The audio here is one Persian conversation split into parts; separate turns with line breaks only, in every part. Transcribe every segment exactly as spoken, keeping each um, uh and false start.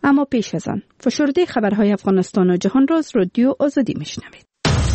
اما پیش از آن فشرده خبرهای افغانستان و جهان را از رادیو آزادی میشنوید.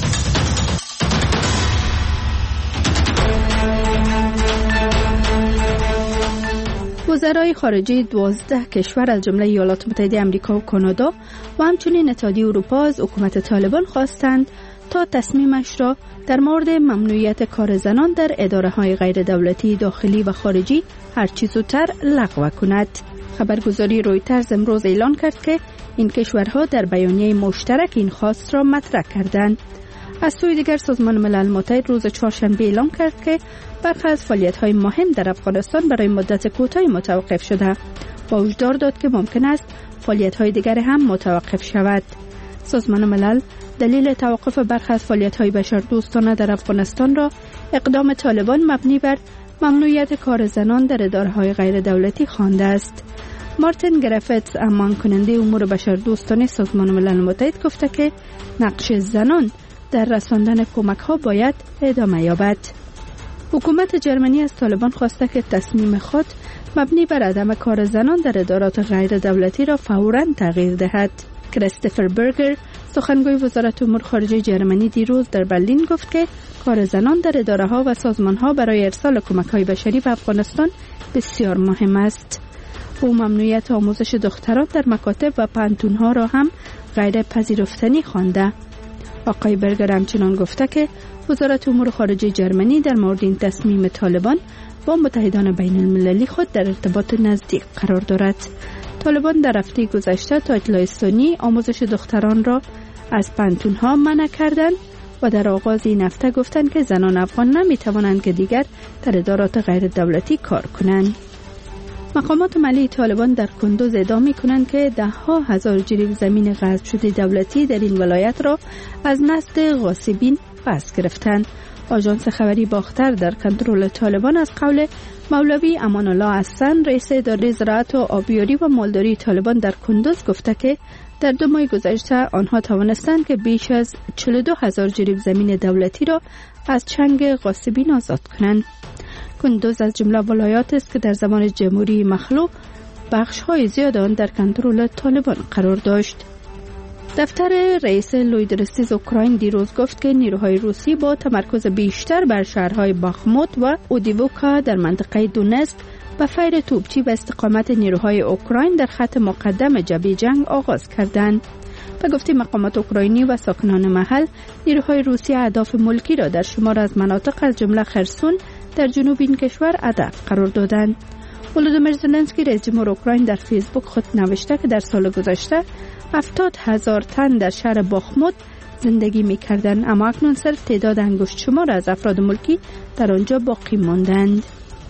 وزرای خارجه دوازده کشور از جمله ایالات متحده آمریکا و کانادا و همچنین اتحادیه اروپا از حکومت طالبان خواستند تا تصمیمش را در مورد ممنوعیت کار زنان در اداره‌های غیر دولتی داخلی و خارجی هرچه زودتر لغو کند. خبرگزاری رویترز امروز اعلان کرد که این کشورها در بیانیه مشترک این خواست را مطرح کردند. از سوی دیگر سازمان ملل متحد روز چهارشنبه اعلام کرد که برخی از فعالیت‌های مهم در افغانستان برای مدت کوتاهی متوقف شده و هشدار داد که ممکن است فعالیت‌های دیگر هم متوقف شود. سازمان ملل دلیل توقف برخی از فعالیت‌های بشردوستانه در افغانستان را اقدام طالبان مبنی بر ممنوعیت کار زنان در اداره‌های غیر دولتی خوانده است. مارتین گریفیتس، امان کننده امور بشردوستانه سازمان ملل متحد، گفته که نقش زنان در رساندن کمک‌ها باید ادامه یابد. حکومت جرمنی از طالبان خواسته که تصمیم خود مبنی بر عدم کار زنان در ادارات غیر دولتی را فوراً تغییر دهد. کریستوفر برگر، سخنگوی وزارت امور خارجه جرمنی، دیروز در برلین گفت که کار زنان در اداره‌ها و سازمان‌ها برای ارسال کمک‌های بشری به افغانستان بسیار مهم است. او ممنوعیت آموزش دختران در مکاتب و پانتون‌ها را هم غیر پذیرفتنی خوانده. آقای برگر همچنان گفته که وزارت امور خارجه جرمنی در مورد این تصمیم طالبان با متحدان بین المللی خود در ارتباط نزدیک قرار دارد. طالبان در هفته گذشته تاج‌لا استانی آموزش دختران را از پانتون‌ها منع کردند و در آغاز این هفته گفتند که زنان افغان نمی توانند که دیگر در ادارات غیر دولتی کار کنند. مقامات ملی طالبان در کندوز ادعا می‌کنند که ده ها هزار جریب زمین غصب شده دولتی در این ولایت را از نزد غاصبین پس گرفتند. آژانس خبری باختر در کنترل طالبان از قول مولوی امان الله حسن، رئیس اداره زراعت و آبیاری و مالداری طالبان در کندوز، گفته که در دو ماه گذشته آنها توانستند که بیش از چهل و دو هزار جریب زمین دولتی را از چنگ غاصبین آزاد کنند. کندوز از جمله ولایات است که در زمان جمهوری مخلوع بخش‌های زیاد آن در کنترل طالبان قرار داشت. دفتر رئیس لویدرستیز اوکراین دیروز گفت که نیروهای روسی با تمرکز بیشتر بر شهرهای باخموت و اودیوکا در منطقه دونتسک به فیر توپچی به استقامت نیروهای اوکراین در خط مقدم جبهه جنگ آغاز کردند. به گفته مقامات اوکراینی و ساکنان محل، نیروهای روسی اهداف ملکی را در شمار از مناطق از جمله خرسون در جنوب این کشور هدف قرار دادند. ولودیمیر زلنسکی، رئیس جمهور اوکراین، در فیسبوک خود نوشته که در سال گذشته هفتاد هزار تن در شهر باخموت زندگی می‌کردند، اما اکنون صرف تعداد انگشت شمار از افراد ملکی در آنجا باقی ماندند.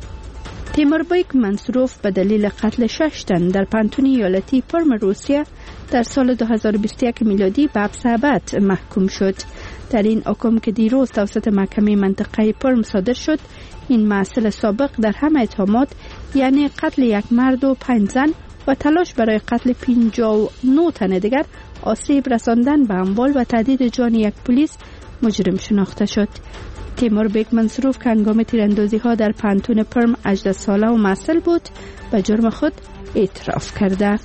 تیموربایک منصوروف به دلیل قتل شش تن در پانتون ایالتی پرم روسیه در سال دو هزار و بیست و یک میلادی به حبس ابد محکوم شد. در این حکم که دیروز توسط محکمه منطقه پرم صادر شد، این مسئول سابق در همه اتهامات، یعنی قتل یک مرد و پنج زن و تلاش برای قتل پنجاه و نه تن دیگر، آسیب رساندن به اموال و تهدید جان یک پلیس مجرم شناخته شد. تیموربایک منصوروف که هنگام تیراندازی ها در پانتون پرم هجده ساله و مسئول بود، به جرم خود اعتراف کرده.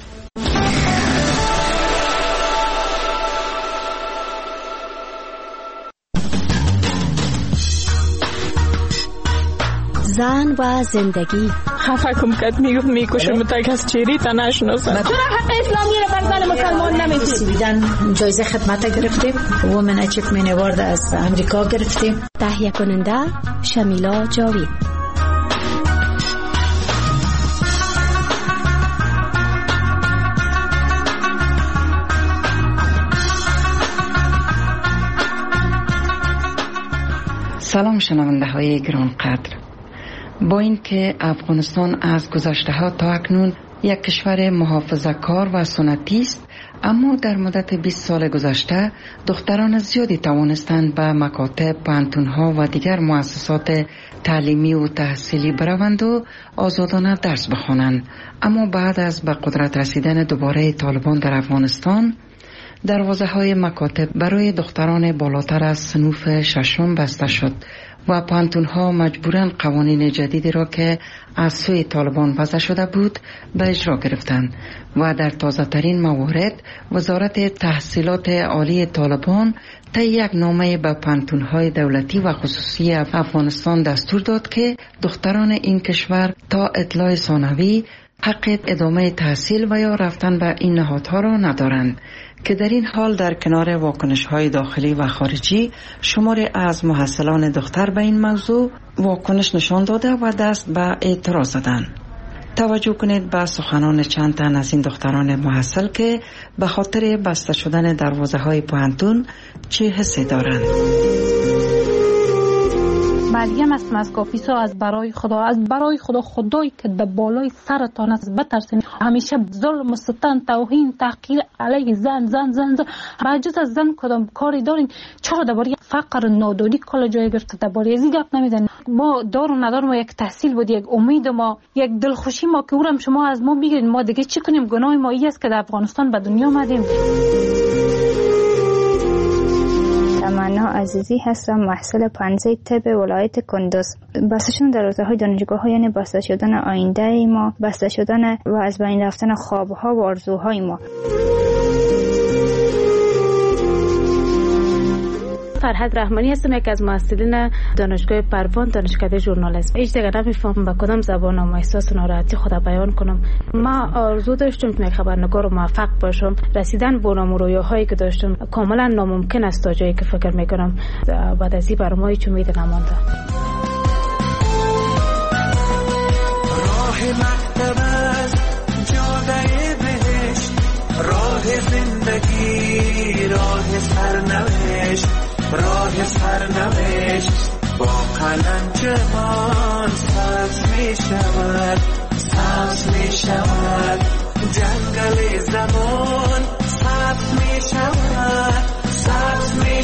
زن و زندگی.
خفکم کرد، میگفت میکشم تا کس چیری تا نشناسم.
چرا حق اسلامی رو بر زن مسلمان نمیدید؟
بیدن جایزه خدمت گرفتیم، وومن اچیومنت اوارد از امریکا گرفتیم. تهیه کننده شمیلا جاوید.
سلام شنونده های گران قدر. با اینکه افغانستان از گذشته ها تا اکنون یک کشور محافظه‌کار و سنتی است، اما در مدت بیست سال گذشته دختران زیادی توانستند به مکاتب، پانتون‌ها و دیگر مؤسسات تعلیمی و تحصیلی بروند و آزادانه درس بخوانند. اما بعد از به قدرت رسیدن دوباره طالبان در افغانستان، دروازه های مکاتب برای دختران بالاتر از صنوف ششم بسته شد و پانتون‌ها مجبوراً قوانین جدیدی را که از سوی طالبان وضع شده بود به اجرا گرفتند و در تازه ترین موارد وزارت تحصیلات عالی طالبان طی یک نامه به پانتون‌های دولتی و خصوصی افغانستان دستور داد که دختران این کشور تا اطلاع ثانوی حق ادامه تحصیل و یا رفتن به این نهادها را ندارند که در این حال در کنار واکنش‌های داخلی و خارجی شماری از محصلان دختر به این موضوع واکنش نشان داده و دست به اعتراض زدند. توجه کنید به سخنان چند تن از این دختران محصل که به خاطر بسته شدن دروازه‌های پانتون چه حسی دارند.
مریم است از کافیسا، از برای خدا، از برای خدا خدایی که در بالای سرتان است بترسین. همیشه ظلم و ستم، توهین، تحقیر علیه زن زن زن زن بجز از زن کدام کاری دارین؟ چرا درباره فقر نادانی کلا جای گرفته؟ درباره ازی گپ نمیدن. ما دار و ندار ما یک تحصیل بود، یک امید ما، یک دلخوشی ما که اورم شما از ما بگیرین. ما دیگه چی کنیم؟ گناه ما این است که در افغانستان به دنیا آمدیم.
تمنا عزیزی هستم، محصل پانزده طب ولایت کندوز. بسته شدن دروازه‌های دانشگاه ها یعنی بسته شدن آینده ما، بسته شدن و از بین رفتن خوابها و آرزوهای ما.
فرهاد رحمانی هستم، یک از مؤسسین دانشگاه پروان، دانشکده ژورنالیسم. هیچ دیگه نمیفهمم با کدام زبان و احساس ناراحتی خود بیان کنم. ما آرزو داشتم که یک خبرنگار موفق باشم. رسیدن به اون رویاهایی که داشتم کاملا ناممکن است تا جایی که فکر میکنم. بعد از این برام هیچ امید نمانده.
راه مکتب است، جاده بهشت، راه زندگی، راه سرنوشت، راه سرنوشت. با قلم جهان سبز می شود، سبز می شود. جنگل زمان سبز می شود، سبز می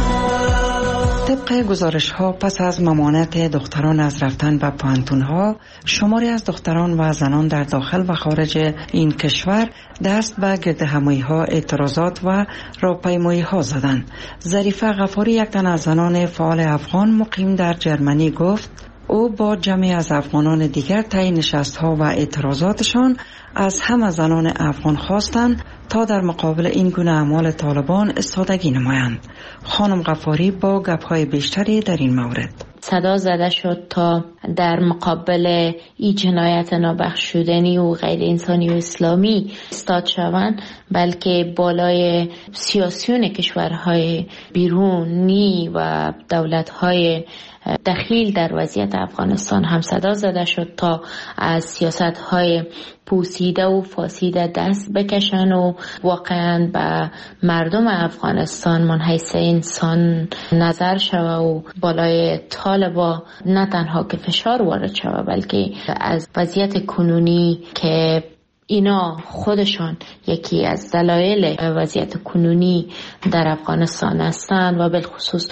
شود.
طبق گزارش ها پس از ممانعت دختران از رفتن به پانتون ها، شماری از دختران و زنان در داخل و خارج این کشور دست به گردهمایی ها، اعتراضات و راهپیمایی ها زدند. ظریفه غفاری، یک تن از زنان فعال افغان مقیم در جرمنی، گفت او با جمعی از افغانان دیگر طی نشست‌ها و اعتراضاتشان از همه زنان افغان خواستند تا در مقابل این گونه اعمال طالبان استادگی نمایند. خانم غفاری با گپ‌های بیشتری در این مورد
صدا زده شد تا در مقابل این جنایت نابخشودنی و غیر انسانی و اسلامی استاد شوند، بلکه بالای سیاسیون کشورهای بیرونی و دولت‌های دخیل در وضعیت افغانستان هم صدا زده شد تا از سیاست‌های پوسیده و فاسیده دست بکشن و واقعا به مردم افغانستان من حیث انسان نظر شوه و بالای طالبا نه تنها که فشار وارد شوه، بلکه از وضعیت کنونی که اینا خودشان یکی از دلایل وضعیت کنونی در افغانستان هستند و بالخصوص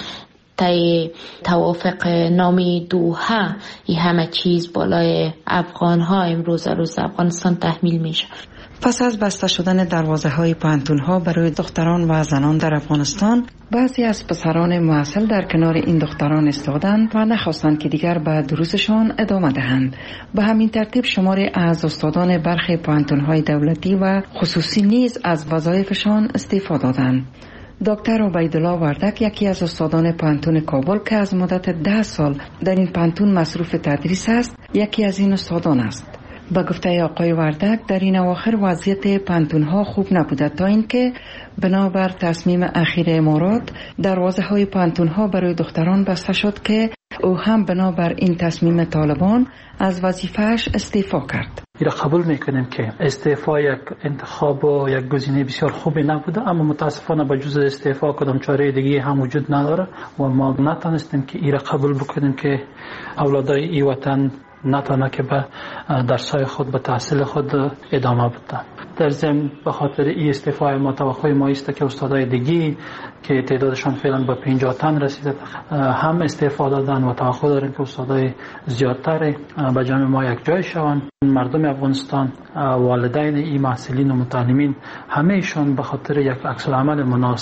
طی توافق نامی دوحه این همه چیز بالای افغان ها امروز روز افغانستان تحمیل میشه.
پس از بسته شدن دروازه های پانتون ها برای دختران و زنان در افغانستان، بعضی از پسران محصل در کنار این دختران استادند و نخواستند که دیگر به دروسشان ادامه دهند. به همین ترتیب شماری از استادان برخی پانتون های دولتی و خصوصی نیز از وظایفشان استعفا دادند. دکتر عبیدالله وردک، یکی از استادان پانتون کابل که از مدت ده سال در این پانتون مصروف تدریس است، یکی از این استادان است. با گفته آقای وردک در این اواخر وضعیت پانتون ها خوب نبوده تا اینکه بنابر تصمیم اخیر امارات دروازه های پانتون ها برای دختران بسته شد که او هم بنابر این تصمیم طالبان از وظیفه‌اش استعفا کرد.
ایرا قبول میکنیم که استعفا یک انتخاب و یک گزینه بسیار خوبی نبوده، اما متاسفانه با جز استعفا کدام چاره دیگه هم وجود نداره و ما نتونستیم که ایرا قبول بکنیم که اولادای ای وطن نتانه که به درسای خود به تحصیل خود ادامه بدن. در ضمن به خاطر این استعفای ما توقع ما است که استادای دیگی که تعدادشان فعلا به پنجاه تن رسیده هم استعفا دادن و توقع داریم که استادای زیادتر به جمع ما یک جای شوند. مردم افغانستان، والدین این محصلین و متعلمین، همه ایشان به خاطر یک عکس العمل مناسب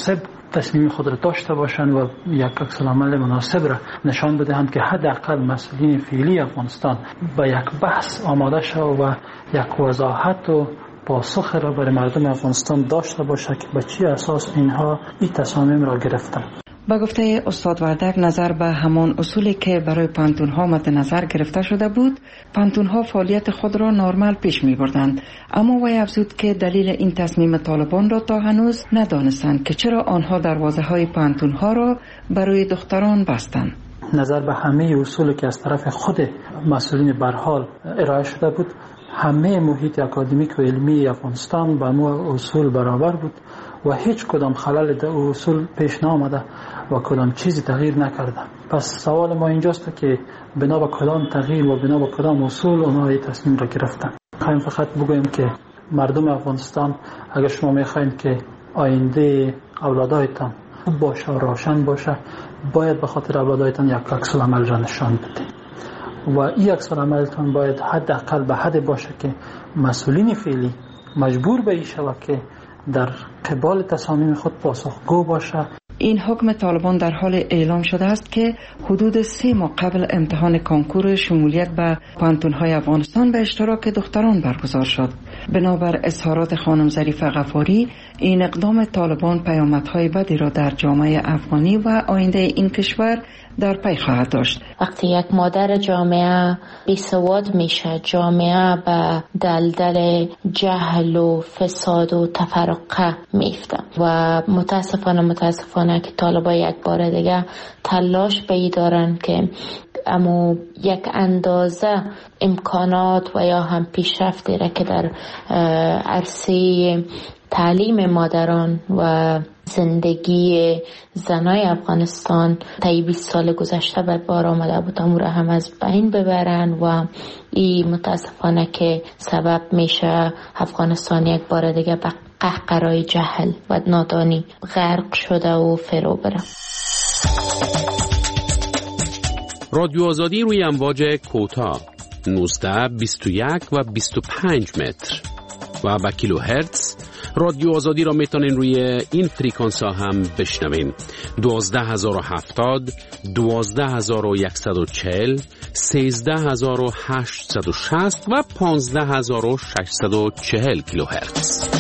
تصمیم خود را داشته باشند و یک عکس‌العمل مناسب را نشان بدهند که حداقل مسئولین فعلی افغانستان به یک بحث آماده شود و یک وضاحت و پاسخ را برای مردم افغانستان داشته باشد که به چی اساس اینها این تصامیم را گرفتند.
با گفته استاد وردک، نظر به همان اصولی که برای پانتون‌ها مد نظر گرفته شده بود، پانتون‌ها فعالیت خود را نرمال پیش می بردند. اما وی افزود که دلیل این تصمیم طالبان را تا هنوز ندانستند که چرا آنها دروازه‌های پانتون‌ها را برای دختران بستند.
نظر به همه اصولی که از طرف خود مسئولین برحال ارائه شده بود، همه محیط اکادمیک و علمی افغانستان با مو اصول برابر بود و هیچ کدام خلل در اصول پیش نامده و کدام چیزی تغییر نکرده. پس سوال ما اینجاست که بنا به کدام تغییر و بنا به کدام اصول اونها این تصمیم را گرفتن. خواهیم فقط بگویم که مردم افغانستان، اگر شما میخواین که آینده اولادایتان خوب باشه و روشن باشه، باید به خاطر اولادایتان یک عکس‌العمل را نشان بدید و این عکس‌العملتان باید حداقل به حد باشه که مسئولین فعلی مجبور به این شود که در قبال تصامیم خود پاسخگو باشه.
این حکم طالبان در حال اعلام شده است که حدود سه ماه قبل امتحان کنکور شمولیت به پانتون‌های افغانستان به اشتراک دختران برگزار شد. بنابر اظهارات خانم ظریفه غفاری، این اقدام طالبان پیامدهای بدی را در جامعه افغانی و آینده این کشور در پی خواهد داشت.
وقتی یک مادر جامعه بیسواد میشه، جامعه به دلدل جهل و فساد و تفرقه میفته و متاسفانه متاسفانه که طالبان یک بار دیگه تلاش به دارن که اما یک اندازه امکانات و یا هم پیشرفتی را که در عرصه تعلیم مادران و زندگی زنای افغانستان طی بیست سال گذشته به بار آمده بود، امور هم از بین ببرن و این متاسفانه که سبب میشه افغانستان یک بار دیگه به قهقرای جهل و نادانی غرق شده و فرو بره.
رادیو آزادی روی امواج کوتاه نوزده، بیست و یک و بیست و پنج متر و با کیلو هرتز. رادیو آزادی را میتونین روی این فریکانس ها هم بشنوین: دوازده هزار و هفتاد، دوازده هزار و صد و چهل، سیزده هزار و هشتصد و شصت و پانزده هزار و ششصد و چهل کیلو هرتز.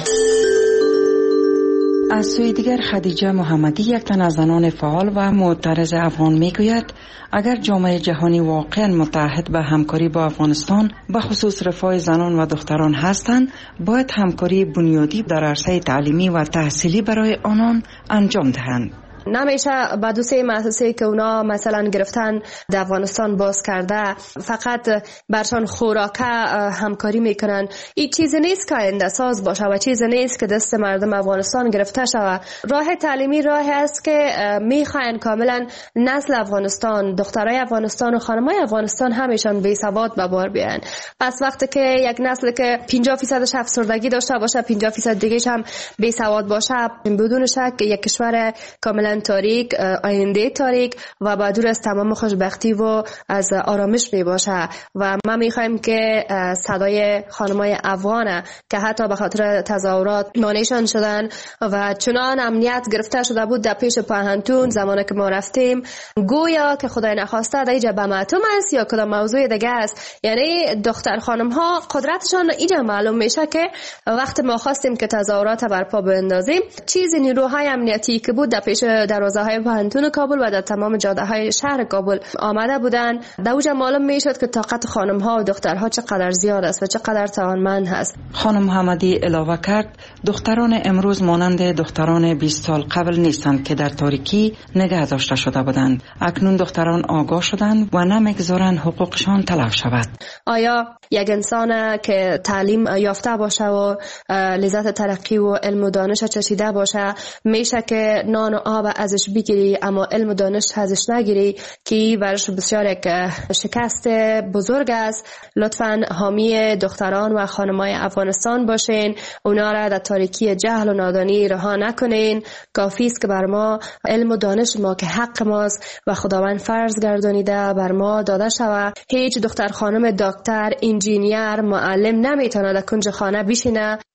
از سوی دیگر خدیجه محمدی، یک تن از زنان فعال و معترض افغان، میگوید اگر جامعه جهانی واقعا متحد به همکاری با افغانستان به خصوص رفاه زنان و دختران هستند، باید همکاری بنیادی در عرصه تعلیمی و تحصیلی برای آنان انجام دهند.
نمیشه با دو سه مؤسسه که اونا مثلا گرفتن در افغانستان باز کرده فقط برشان خوراکه همکاری میکنن. این چیزی نیست که آینده ساز باشه و چیزی نیست که دست مردم افغانستان گرفته شود. راه تعلیمی راهی است که میخواین کاملا نسل افغانستان، دخترای افغانستان و خانمای افغانستان همیشان بی سواد به بار بیان. پس وقتی که یک نسل که پنجاه درصدش افسردگی داشته باشه، پنجاه درصد دیگه‌ش هم بی سواد باشه، بدون شک یک کشور کاملا تاریک، آینده تاریک و با دور از تمام خوشبختی و از آرامش می باشه. و ما می خواهیم که صدای خانمای افغان که حتی به خاطر تظاهرات مانعشان شدن و چنان امنیت گرفته شده بود در پیش پاهنتون زمانی که ما رفتیم، گویا که خدای نخواسته در اینجا به معتوم است یا کدام موضوع دیگه است. یعنی دختر خانم ها قدرتشان اینجا معلوم میشه که وقت ما خواستیم که تظاهرات برپا بندازیم، چیزی نیروهای امنیتی که بود در پیش دروازه های پاهنتون کابل و در تمام جاده های شهر کابل آمده بودن، در اونجا معلوم میشد که طاقت خانم ها و دخترها چقدر زیاد است و چقدر توانمند هست.
خانم محمدی علاوه کرد دختران امروز مانند دختران بیست سال قبل نیستند که در تاریکی نگه داشته شده بودند. اکنون دختران آگاه شدند و نمیگذارند حقوقشان تلف شود.
آیا یک انسان که تعلیم یافته باشه و لذت ترقی و علم و دانش چشیده باشه میشه که نان و آب ازش بگیری اما علم و دانش ازش نگیری، که برش بسیار یک شکست بزرگ است. لطفاً حامی دختران و خانمای افغانستان باشین، اونا را در تاریکی جهل و نادانی رها نکنین. کافی است که بر ما علم و دانش ما که حق ماست و خداوند فرض گردانیده بر ما داده شود. هیچ دختر خانم دکتر، انجینیر، معلم نمیتونه در کنج خانه بشینه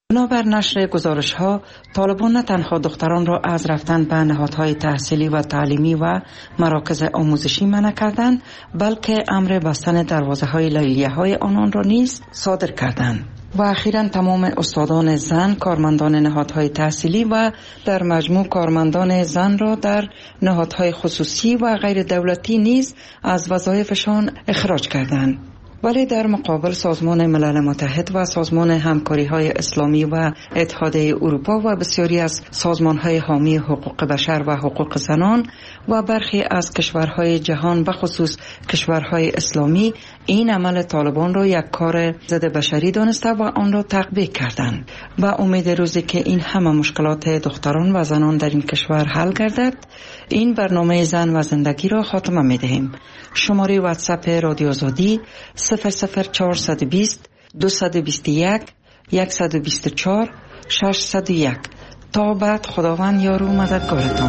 بنابر نشر گزارش ها، طالبان نه تنها دختران را از رفتن به نهادهای تحصیلی و تعلیمی و مراکز آموزشی منع کردند، بلکه امر بستن دروازه های لیلیه های آنان را نیز صادر کردند. و اخیراً تمام استادان زن، کارمندان نهادهای تحصیلی و در مجموع کارمندان زن را در نهادهای خصوصی و غیر دولتی نیز از وظایفشان اخراج کردند. ولی در مقابل سازمان ملل متحد و سازمان همکاری های اسلامی و اتحادیه اروپا و بسیاری از سازمان های حامی حقوق بشر و حقوق زنان و برخی از کشورهای جهان و خصوص کشورهای اسلامی این عمل طالبان را یک کار ضد بشری دانسته و آن را تقبیح کردند و امید روزی که این همه مشکلات دختران و زنان در این کشور حل گردد، این برنامه زن و زندگی را خاتمه می دهیم. شماره واتساپ رادیو آزادی صفر صفر چهارصد و بیست دویست و بیست و یک صد و بیست و چهار ششصد و یک. تا بعد خداوند یار و مددگارتان.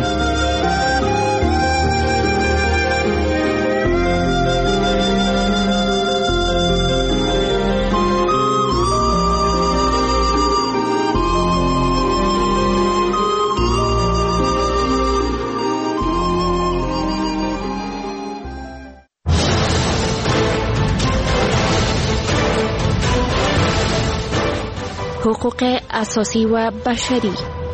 حقوق اساسی و بشری.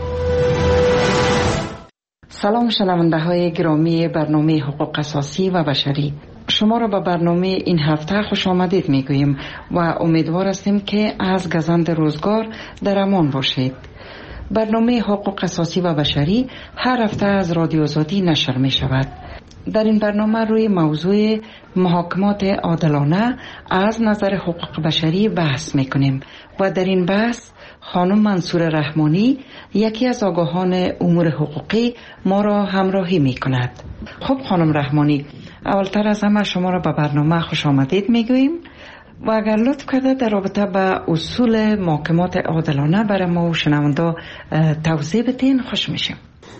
سلام شنونده های گرامی برنامه حقوق اساسی و بشری، شما را به برنامه این هفته خوش آمدید می گوییم و امیدوار هستیم که از گزند روزگار در امان باشید. برنامه حقوق اساسی و بشری هر هفته از رادیو آزادی نشر می شود. در این برنامه روی موضوع محاکمات عادلانه از نظر حقوق بشری بحث می کنیم و در این بحث خانم منصور رحمانی، یکی از آگاهان امور حقوقی، ما را همراهی می کند. خب خانم رحمانی، اولتر از همه شما را به برنامه خوش آمدید می گوییم و اگر لطف کرده در رابطه به اصول محاکمات عادلانه برای ما و شنونده توضیح بدین خوش میشیم.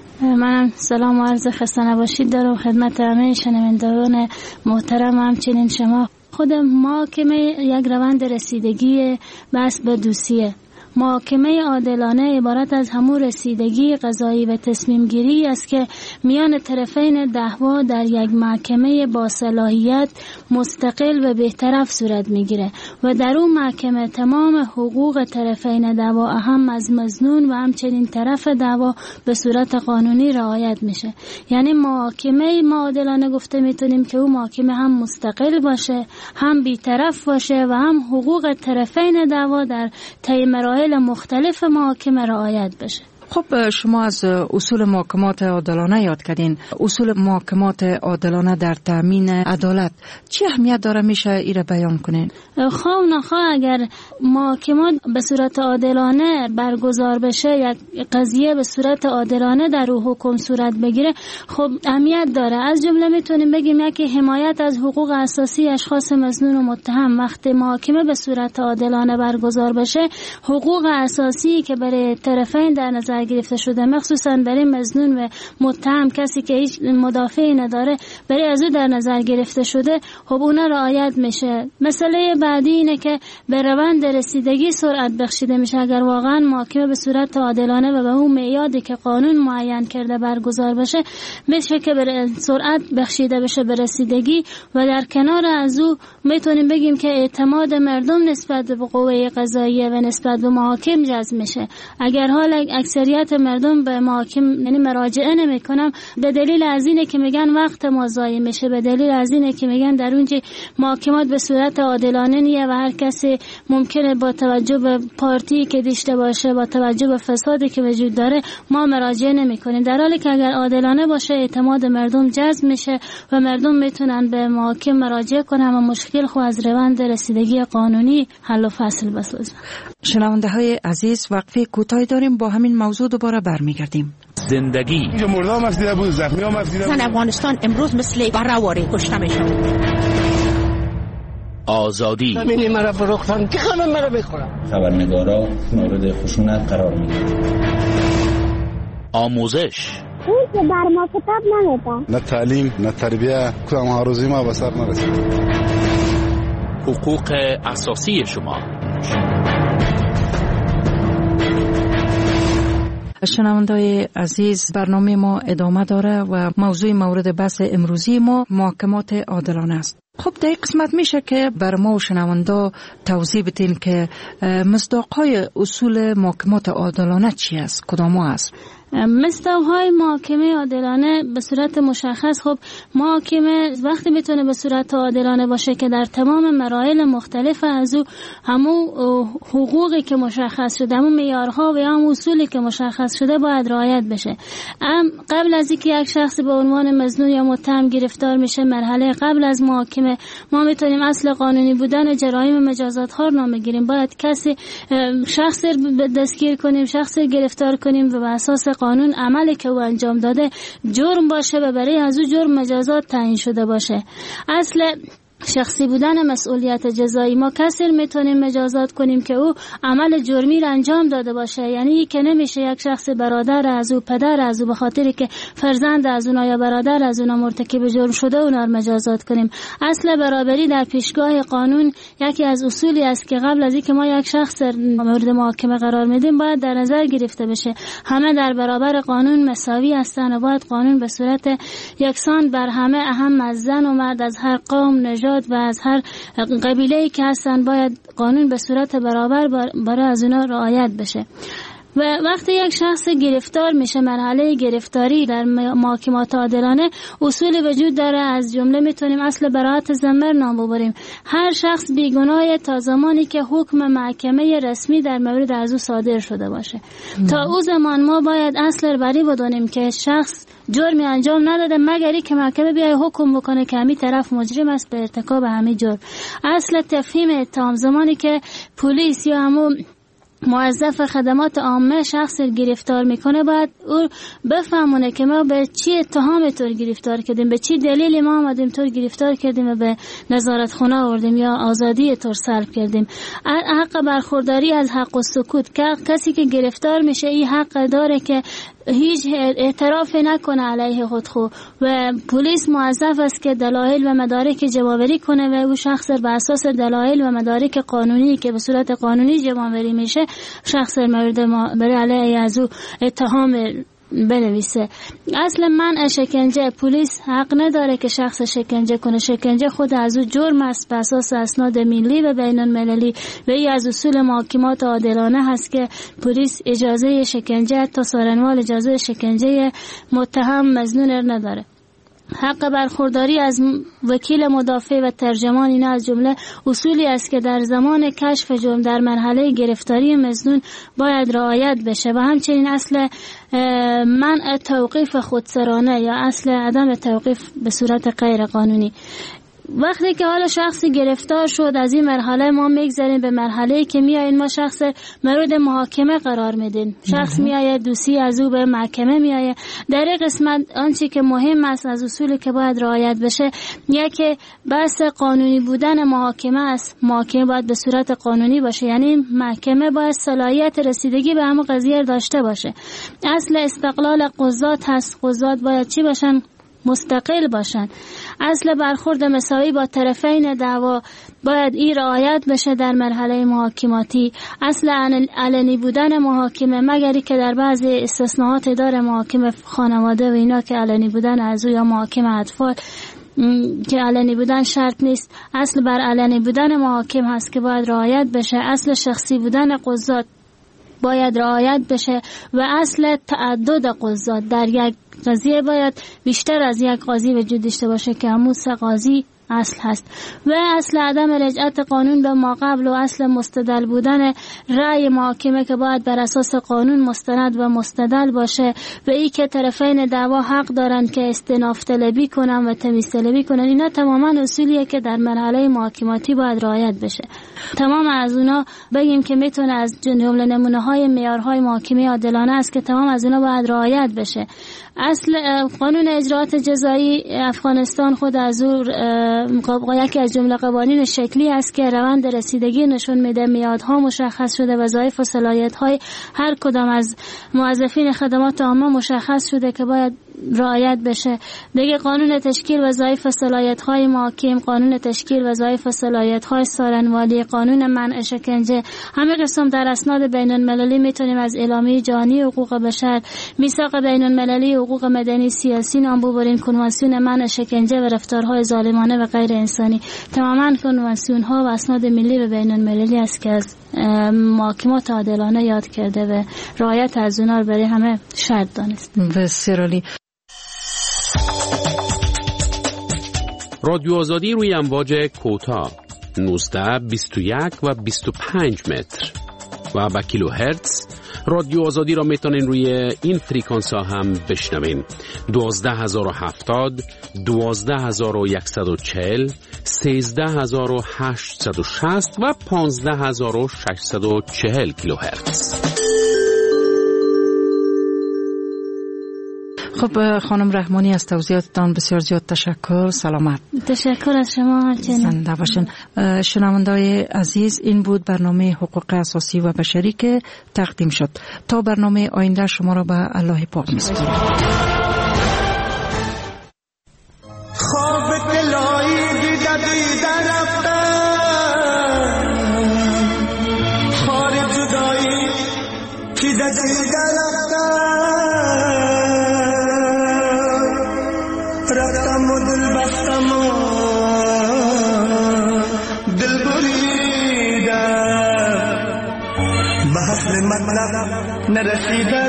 منم سلام و عرض خسته نباشید دارم خدمت همه شنوندگان محترم. همچنین شما خود محاکمه یک روند رسیدگی بحث به دوستیه. محاکمه عادلانه عبارت از همون رسیدگی قضایی و تصمیم گیری است که میان طرفین دعوا در یک محکمه با صلاحیت مستقل و بی‌طرف صورت میگیره و در اون محکمه تمام حقوق طرفین دعوا اهم از مظنون و همچنین طرف دعوا به صورت قانونی رعایت میشه. یعنی محاکمه عادلانه گفته میتونیم که اون محاکمه هم مستقل باشه، هم بی‌طرف باشه و هم حقوق طرفین دعوا در طی مراحل مختلف محاکمه رعایت بشه.
خب شما از اصول محاکمات عادلانه یاد کردین. اصول محاکمات عادلانه در تامین عدالت چه اهمیت داره، میشه ایره بیان کنین؟
خواه نخواه اگر محاکمات به صورت عادلانه برگزار بشه، یک قضیه به صورت عادلانه در او حکم صورت بگیره، خب اهمیت داره. از جمله میتونیم بگیم یکی حمایت از حقوق اساسی اشخاص مظنون و متهم. وقتی محاکمه به صورت عادلانه برگزار بشه، حقوق اساسی که برای طرفین در نظر گرفته شده، مخصوصا برای مظنون و متهم، کسی که هیچ مدافعی نداره، برای از او در نظر گرفته شده، خب اونا رعایت میشه. مسئله بعدی اینه که به روند رسیدگی سرعت بخشیده میشه. اگر واقعا محاکمه به صورت عادلانه و به اون معیاری که قانون معین کرده برگزار بشه، میشه که به سرعت بخشیده بشه به رسیدگی و در کنار از او میتونیم بگیم که اعتماد مردم نسبت به قوه قضاییه و نسبت به محاکم جذب میشه. اگر حال اکثریت مردم به محاکم یعنی مراجعه نمیکنن، به دلیل از اینه که میگن وقت ما ضایع میشه، به دلیل از اینه که میگن در اونجا محاکمات به صورت عادلانه نیه و هر کسی ممکنه با توجه به پارتی که داشته باشه، با توجه به فسادی که وجود داره، ما مراجعه نمیکنیم. در حالی که اگر عادلانه باشه، اعتماد مردم جذب میشه و مردم میتونن به محاکم مراجعه کنن و مشکل خو از روند رسیدگی قانونی حل و فصل بسازن.
شنونده های عزیز، وقفه کوتاهی داریم، با همین موضوع دوباره برمیگردیم.
زندگی
اینجا مردم افدیده بود، زخمی هم افدیده بود.
زن افغانستان امروز مثل برهواری کشته میشن.
آزادی
زمینی مرا فروختن که خانم مرا بخورم.
خبرنگارا مورد خشونت قرار میگیرن.
آموزش
اون که بر ما کتاب نمیده.
نه تعلیم نه تربیه، کدام هاروزی ما به سر نرسید.
حقوق اساسی شما.
شنوندای عزیز، برنامه ما ادامه داره و موضوع مورد بحث امروزی ما محاکمات عادلانه است. خب در این قسمت میشه که بر ما و شنوندا توضیح بدین که مصداق‌های اصول محاکمات عادلانه چی است؟ کدام است؟
مصداق‌های محاکمه عادلانه به صورت مشخص، خب محاکمه وقتی میتونه به صورت عادلانه باشه که در تمام مراحل مختلف از او همون حقوقی که مشخص شده، همون معیارها و یا هم اصولی که مشخص شده باید رعایت بشه. ام قبل از اینکه یک شخص به عنوان مظنون یا متهم گرفتار میشه، مرحله قبل از محاکمه ما میتونیم اصل قانونی بودن جرایم مجازات ها رو نام بگیریم. باید کسی شخص دستگیر کنیم، شخص گرفتار کنیم و به اساس قانون عملی که او انجام داده جرم باشه و برای از او جرم مجازات تعیین شده باشه. اصل شخصی بودن مسئولیت جزایی، ما کسی میتونیم مجازات کنیم که او عمل جرمی را انجام داده باشه. یعنی که نمیشه یک شخص برادر از او، پدر از او، به خاطر که فرزند از اونا یا برادر از اونا مرتکب جرم شده اونا را مجازات کنیم. اصل برابری در پیشگاه قانون یکی از اصولی است که قبل از اینکه ما یک شخص مورد محاکمه قرار میدیم باید در نظر گرفته بشه. همه در برابر قانون مساوی هستند و باید قانون به صورت یکسان بر همه، اهم از زن و مرد، از هر قوم، نژاد و از هر قبیله‌ای که هستن، باید قانون به صورت برابر برای از اونا رعایت بشه. و وقتی یک شخص گرفتار میشه، مرحله گرفتاری در محاکمات عادلانه اصول وجود داره. از جمله میتونیم اصل براءت ذمه نام ببریم. هر شخص بیگناه تا زمانی که حکم محکمه رسمی در مورد از او صادر شده باشه. مم. تا او زمان ما باید اصل بری بدانیم که شخص جرمی انجام نداده مگر اینکه محکمه بیای حکم بکنه که همین طرف مجرم است به ارتکاب همین جرم. اصل تفهیم اتهام، زمانی که پلیس یا همون موظف خدمات عامه شخص گرفتار میکنه باید او بفهمونه که ما به چی اتهام طور گرفتار کردیم، به چی دلیلی ما آمدیم طور گرفتار کردیم و به نظارت خانه آوردیم یا آزادی طور سلب کردیم. حق برخورداری از حق و سکوت، که کسی که گرفتار میشه این حق داره که هیچ اعتراف نکنه علیه خود خو و پلیس موظف است که دلایل و مدارک جمع‌آوری کنه و او شخص به اساس دلایل و مدارک قانونی که به صورت قانونی جمع‌آوری میشه شخص مورد برای علیه از او اتهام بنویسه. اصل منع شکنجه، پلیس حق نداره که شخص شکنجه کنه. شکنجه خود از او جرم است به اساس اسناد ملی و بین المللی و این از اصول محاکمات عادلانه هست که پلیس اجازه شکنجه تا سارنوال اجازه شکنجه متهم مظنون نداره. حق برخورداری از وکیل مدافع و ترجمان، اینا از جمله اصولی است که در زمان کشف جرم در مرحله گرفتاری مظنون باید رعایت بشه. و همچنین اصل منع توقیف خودسرانه یا اصل عدم توقیف به صورت غیر قانونی. وقتی که حالا شخصی گرفتار شد، از این مرحله ما میگذاریم به مرحله که میایین ما شخص مورد محاکمه قرار میدین. شخص میایه، دوسی از او به محکمه میایه. در این قسمت آنچه که مهم است از اصولی که باید رعایت بشه یکی بحث قانونی بودن محاکمه است. محاکمه باید به صورت قانونی باشه، یعنی محکمه باید صلاحیت رسیدگی به همون قضیه داشته باشه. اصل استقلال قضات هست. قضات باید چی باشن؟ مستقل باشن. اصل برخورد مساوی با طرفین دعوا باید این رعایت بشه در مرحله محاکماتی. اصل علنی بودن محاکمه، مگری که در بعضی استثناءات داره محاکمه خانواده و اینا که علنی بودن از او یا محاکمه اطفال که علنی بودن شرط نیست. اصل بر علنی بودن محاکم هست که باید رعایت بشه. اصل شخصی بودن قضات باید رعایت بشه و اصل تعدد قضات، در یک قضیه باید بیشتر از یک قاضی وجود داشته باشه که همون سه قاضی اصل هست. و اصل عدم رجعت قانون به ما قبل و اصل مستدل بودن رأی محاکمه که باید بر اساس قانون مستند و مستدل باشه و ای که طرفین دعوا حق دارند که استئناف طلبی کنن و تمیز طلبی کنن. اینا تماما اصولیه که در مرحله محاکماتی باید رعایت بشه. تمام از اونا بگیم که میتونه از جمله نمونه های معیارهای محاکمه عادلانه است که تمام از اونا باید رعایت بشه. اصل قانون اجراءات جزایی افغانستان خود از او یکی از جمله قوانین شکلی است که روند رسیدگی نشون میده. میادها مشخص شده، وظایف و صلاحیت های هر کدام از موظفین خدمات عامه مشخص شده که باید
رعایت بشه. دیگه قانون تشکیل وظایف و صلاحیت‌های محاکم، قانون تشکیل وظایف و صلاحیت‌های سارنوالی، قانون منع شکنجه، همه قسم در اسناد بین‌المللی میتونیم از اعلامیه جهانی حقوق بشر، میثاق بین‌المللی حقوق مدنی سیاسی نام ببریم، کنوانسیون منع شکنجه و رفتارهای ظالمانه و غیر انسانی. تماما کنوانسیون‌ها و اسناد ملی و بین‌المللی است که از محاکمات عادلانه یاد کرده و رعایت از اونها رو برای همه شرط دانست.
بسیار عالی.
رادیو آزادی روی امواج کوتاه نوزده بیست و یک و بیست و پنج متر و با کیلو هرتز. رادیو آزادی را میتونین روی این فریکانس ها هم بشنوین. دوازده هزار و هفتاد، دوازده هزار و یکصد و چهل، سیزده هزار و هشتصد و شصت و پانزده هزار و ششصد و چهل کیلو هرتز.
خب خانم رحمانی، از توضیحاتتان بسیار زیاد تشکر. سلامت.
تشکر از شما. همچنین
زنده باشین. شنونده‌های عزیز، این بود برنامه حقوق اساسی و بشری که تقدیم شد. تا برنامه آینده شما را به الله پاک می‌سپارم.
خواب دلایی دیده دیده رفتم، خار جدایی دیده دیده رفتم، رفتم و دل بستم و دل بریدم، به حسن مطلب نرسیده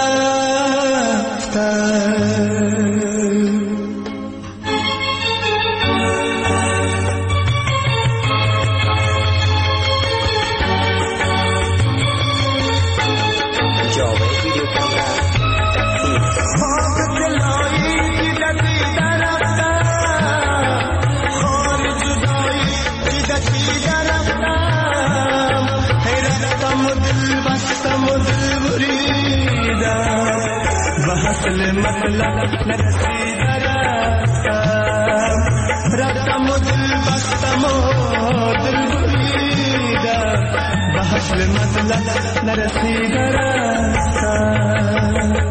رفتم. اصل مطلب نرسیده رفتم، رفتم و دل بستم و دل بریدم، به اصل مطلب نرسیده رفتم.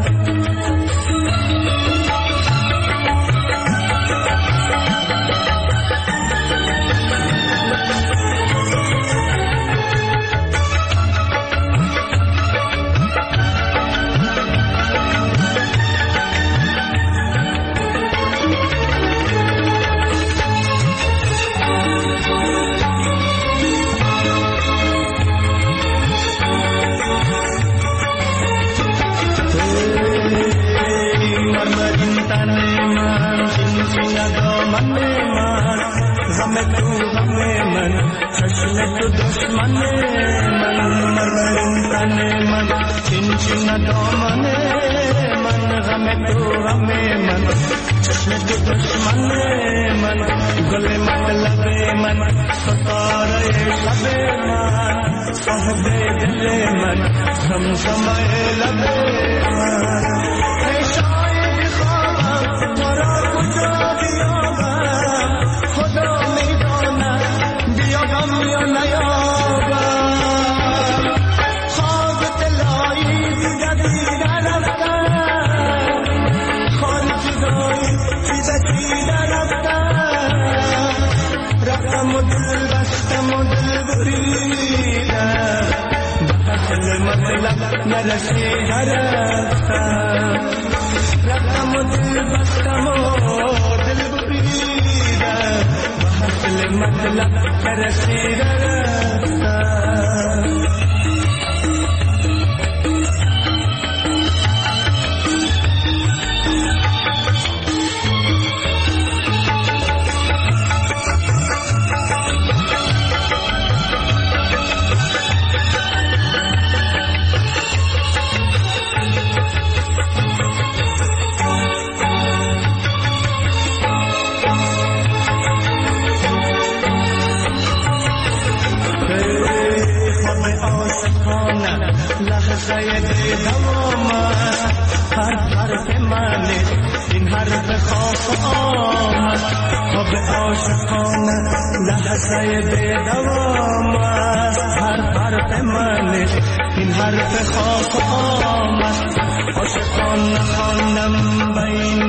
این حرف خاص آمد، عاشقان خواندم بین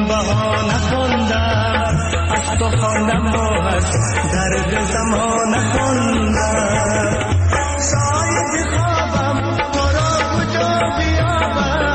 خواندم و از درد زمان خوندم سایه خوابم تو را کجا بیابم